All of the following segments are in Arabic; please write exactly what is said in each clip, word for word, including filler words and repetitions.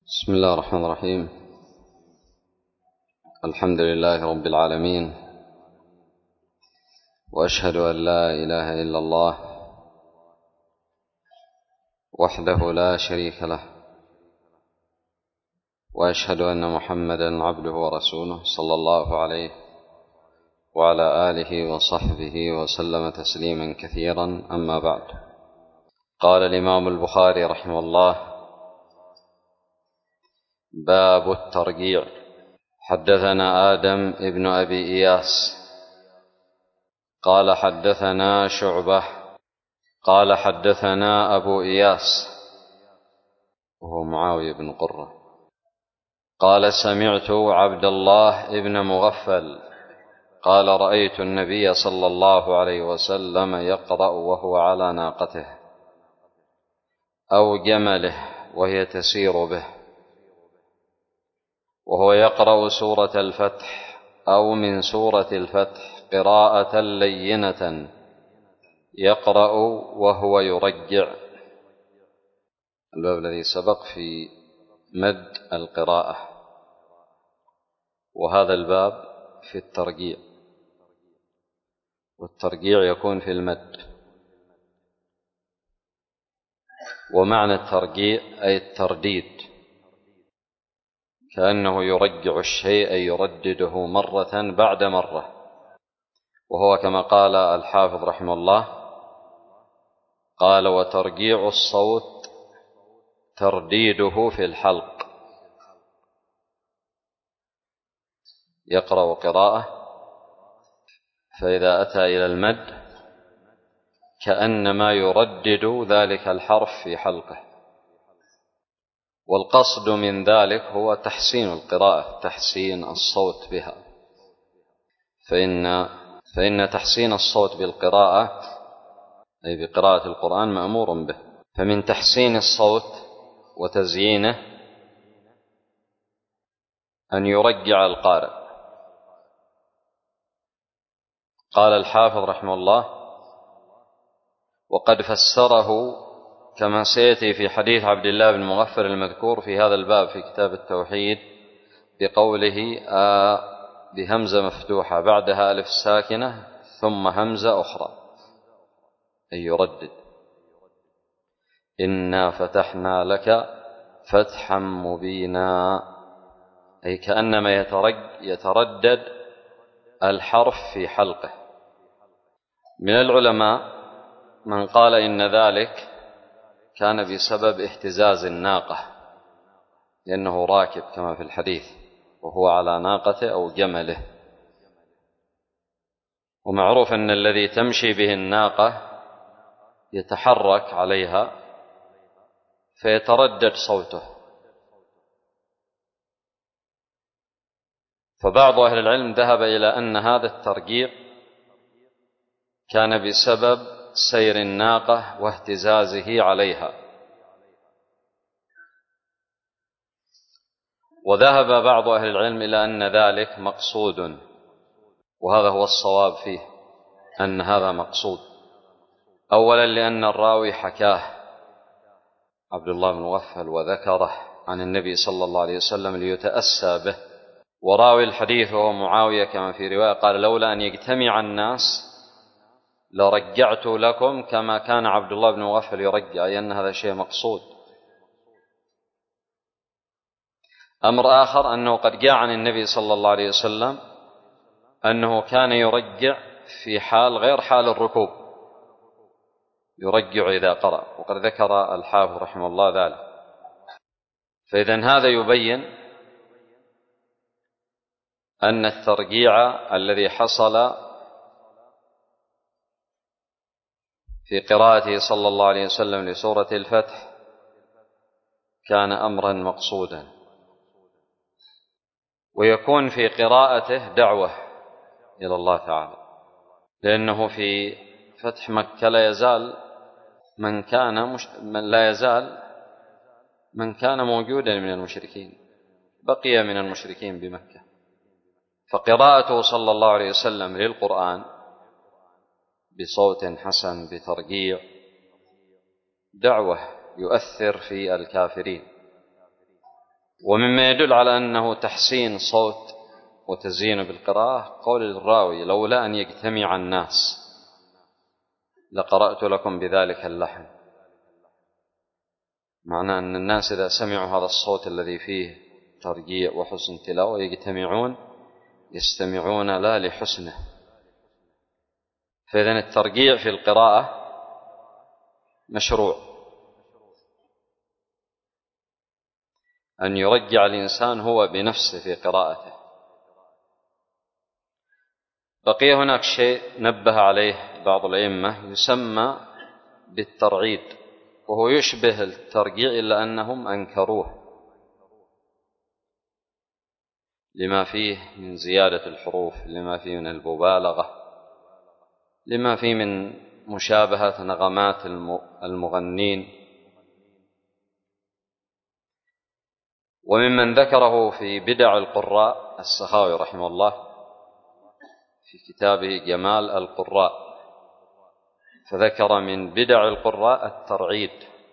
بسم الله الرحمن الرحيم. الحمد لله رب العالمين، وأشهد أن لا إله إلا الله وحده لا شريك له، وأشهد أن محمدًا عبده ورسوله صلى الله عليه وعلى آله وصحبه وسلم تسليمًا كثيرًا. أما بعد، قال الإمام البخاري رحمه الله: باب الترجيع. حدثنا آدم ابن أبي إياس قال حدثنا شعبة قال حدثنا أبو إياس وهو معاوية بن قرة قال سمعت عبد الله ابن مغفل قال رأيت النبي صلى الله عليه وسلم يقرأ وهو على ناقته أو جمله وهي تسير به، وهو يقرأ سورة الفتح أو من سورة الفتح قراءة لينة يقرأ وهو يرجع. الباب الذي سبق في مد القراءة، وهذا الباب في الترجيع، والترجيع يكون في المد. ومعنى الترجيع أي الترديد، كأنه يرجع الشيء أي يردده مرة بعد مرة، وهو كما قال الحافظ رحمه الله قال: وترجيع الصوت ترديده في الحلق. يقرأ قراءة فإذا أتى إلى المد كأنما يردد ذلك الحرف في حلقه، والقصد من ذلك هو تحسين القراءة، تحسين الصوت بها، فإن, فإن تحسين الصوت بالقراءة أي بقراءة القرآن مأمور به. فمن تحسين الصوت وتزيينه أن يرجع القارئ. قال الحافظ رحمه الله: وقد فسره كما سيأتي في حديث عبد الله بن مغفل المذكور في هذا الباب في كتاب التوحيد بقوله آ بهمزة مفتوحة بعدها ألف ساكنة ثم همزة أخرى، أي يردد: إنا فتحنا لك فتحا مبينا، أي كأنما يتردد الحرف في حلقه. من العلماء من قال إن ذلك كان بسبب اهتزاز الناقة، لأنه راكب كما في الحديث وهو على ناقته أو جمله، ومعروف أن الذي تمشي به الناقة يتحرك عليها فيتردد صوته. فبعض أهل العلم ذهب إلى أن هذا الترجيع كان بسبب سير الناقة واهتزازه عليها، وذهب بعض أهل العلم إلى أن ذلك مقصود، وهذا هو الصواب فيه، أن هذا مقصود. أولا لأن الراوي حكاه عبد الله بن مغفل وذكره عن النبي صلى الله عليه وسلم ليتأسى به، وراوي الحديث وهو معاوية كما في رواية قال: لولا أن يجتمع الناس لرجعت لكم كما كان عبد الله بن مغفل يرجع، أي أن هذا شيء مقصود. أمر آخر أنه قد جاء عن النبي صلى الله عليه وسلم أنه كان يرجع في حال غير حال الركوب، يرجع إذا قرأ، وقد ذكر الحافظ رحمه الله ذلك. فإذن هذا يبين أن الترجيع الذي حصل في قراءته صلى الله عليه وسلم لسورة الفتح كان أمرا مقصودا، ويكون في قراءته دعوة إلى الله تعالى، لأنه في فتح مكة لا يزال من كان مش... من لا يزال من كان موجودا من المشركين بقي من المشركين بمكة، فقراءته صلى الله عليه وسلم للقرآن بصوت حسن بترجيع دعوة يؤثر في الكافرين. ومما يدل على أنه تحسين صوت وتزيين بالقراءة قول الراوي: لولا أن يجتمع الناس لقرأت لكم بذلك اللحن. معنى أن الناس إذا سمعوا هذا الصوت الذي فيه ترجيع وحسن تلاوة يجتمعون يستمعون لا لحسنه. فإذن الترجيع في القراءة مشروع، أن يرجع الإنسان هو بنفسه في قراءته. بقي هناك شيء نبه عليه بعض الأئمة يسمى بالترعيد، وهو يشبه الترجيع إلا أنهم أنكروه لما فيه من زيادة الحروف، لما فيه من المبالغة، لما فيه من مشابهة نغمات المغنين. وممن ذكره في بدع القراء السخاوي رحمه الله في كتابه جمال القراء، فذكر من بدع القراء الترعيد.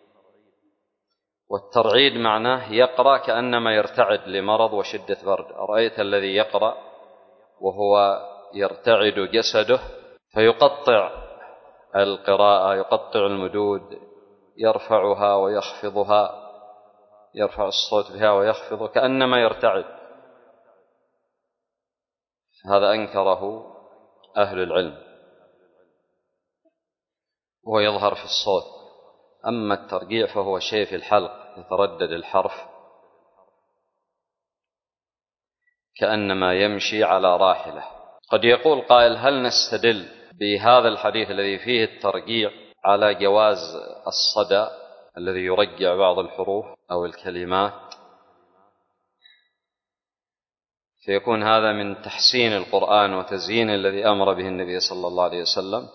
والترعيد معناه يقرأ كأنما يرتعد لمرض وشدة برد. أرأيت الذي يقرأ وهو يرتعد جسده فيقطع القراءة، يقطع المدود، يرفعها ويخفضها، يرفع الصوت بها ويخفض كأنما يرتعد. هذا أنكره أهل العلم وهو يظهر في الصوت. أما الترجيع فهو شيء في الحلق، يتردد الحرف كأنما يمشي على راحلة. قد يقول قائل: هل نستدل بهذا الحديث الذي فيه الترجيع على جواز الصدى الذي يرجع بعض الحروف أو الكلمات، فيكون هذا من تحسين القرآن وتزيين الذي أمر به النبي صلى الله عليه وسلم؟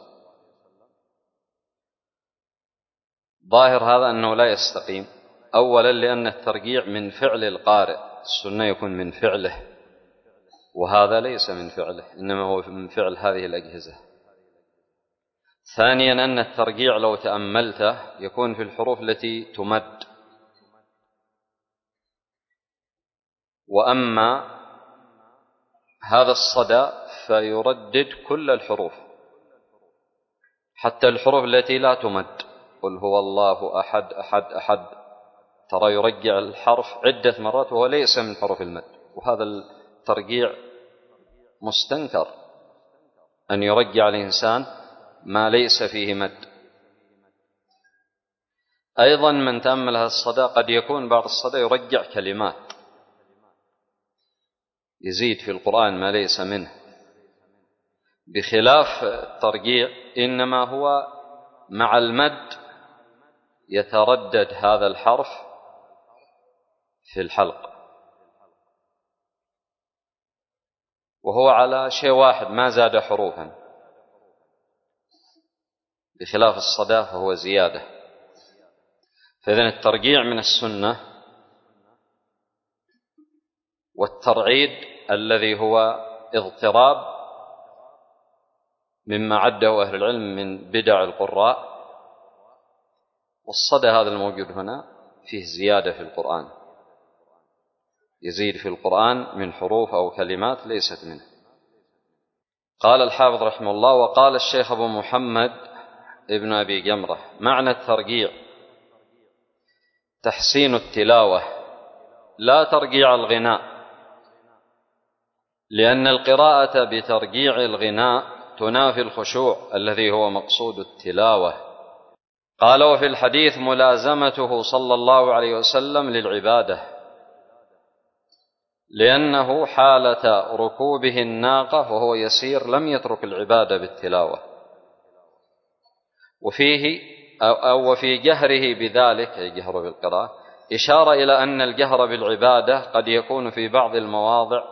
ظاهر هذا أنه لا يستقيم. أولا لأن الترجيع من فعل القارئ، السنة يكون من فعله، وهذا ليس من فعله، إنما هو من فعل هذه الأجهزة. ثانيا أن الترجيع لو تأملته يكون في الحروف التي تمد، وأما هذا الصدى فيردد كل الحروف حتى الحروف التي لا تمد. قل هو الله أحد أحد أحد، ترى يرجع الحرف عدة مرات وهو ليس من حروف المد، وهذا الترجيع مستنكر، أن يرجع الإنسان ما ليس فيه مد. أيضا من تأمل هذا الصدى قد يكون بعض الصدى يرجع كلمات، يزيد في القرآن ما ليس منه، بخلاف الترجيع إنما هو مع المد يتردد هذا الحرف في الحلق، وهو على شيء واحد ما زاد حروفا، بخلاف الصدى فهو زيادة. فإذن الترجيع من السنة. والترعيد الذي هو اضطراب مما عده أهل العلم من بدع القراء. والصدى هذا الموجود هنا فيه زيادة في القرآن، يزيد في القرآن من حروف أو كلمات ليست منه. قال الحافظ رحمه الله: وقال الشيخ أبو محمد ابن أبي جمرة: معنى الترجيع تحسين التلاوة لا ترجيع الغناء، لأن القراءة بترجيع الغناء تنافي الخشوع الذي هو مقصود التلاوة. قال: وفي الحديث ملازمته صلى الله عليه وسلم للعبادة، لأنه حالة ركوبه الناقة وهو يسير لم يترك العبادة بالتلاوة. وفيه أو وفي جهره بذلك، أي جهر بالقراءة، إشارة إلى أن الجهر بالعبادة قد يكون في بعض المواضع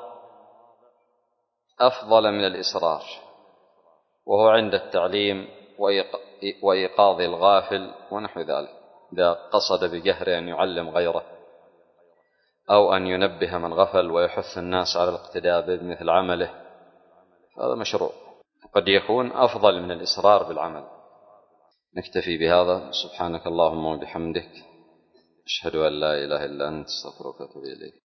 أفضل من الإسرار، وهو عند التعليم وإيقاظ الغافل ونحو ذلك، إذا قصد بجهره أن يعلم غيره أو أن ينبه من غفل ويحث الناس على الاقتداء بمثل عمله، هذا مشروع، قد يكون أفضل من الإصرار بالعمل. نكتفي بهذا. سبحانك اللهم وبحمدك. أشهد أن لا إله إلا أنت، استغفرك وأتوب إليك.